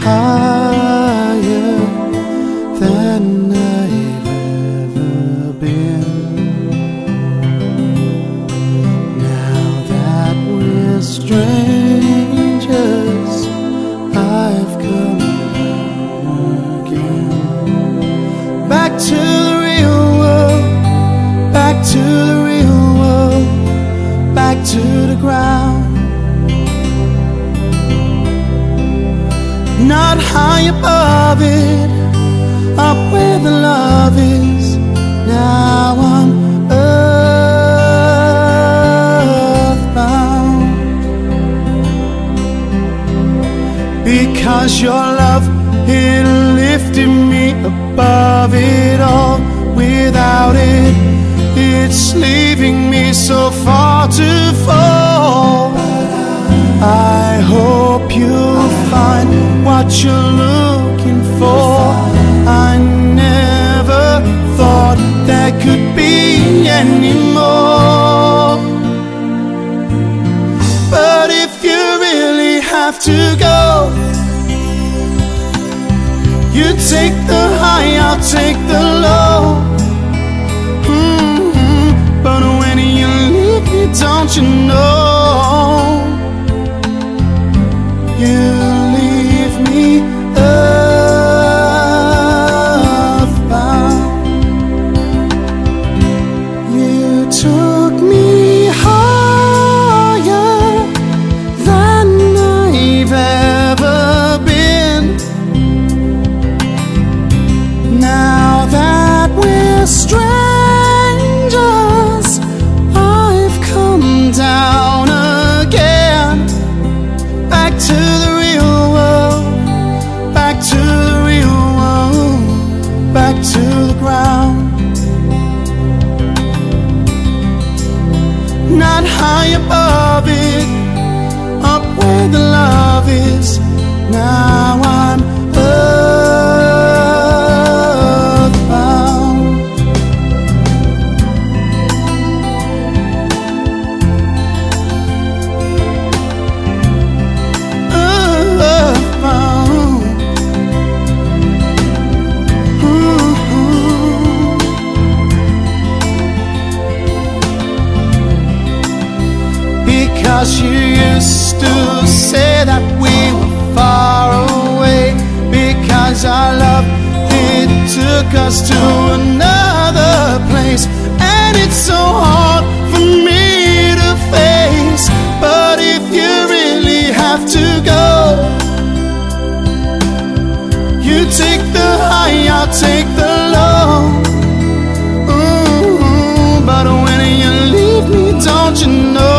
higher than I've ever been. Now that we're strangers, I've come again. Back to the real world, back to the real world, back to the ground. Not high above it, up where the love is. Now I'm earthbound, because your love, it lifted me above it all. Without it, it's leaving me so far to fall. I hope you'll find what you're looking for. I never thought there could be any more. But if you really have to go, you take the high, I'll take the low. But when you leave me, don't you know, you leave me earthbound. You took me higher than I've ever been. Now that we're strangers, I've come down again. Back to the real world, back to the real world, back to the ground. Not high above it, up where the love is. Now I'm earthbound. Because you used to say that we were far away, because our love, it took us to another place. And it's so hard for me to face. But if you really have to go, you take the high, I'll take the low. But when you leave me, don't you know,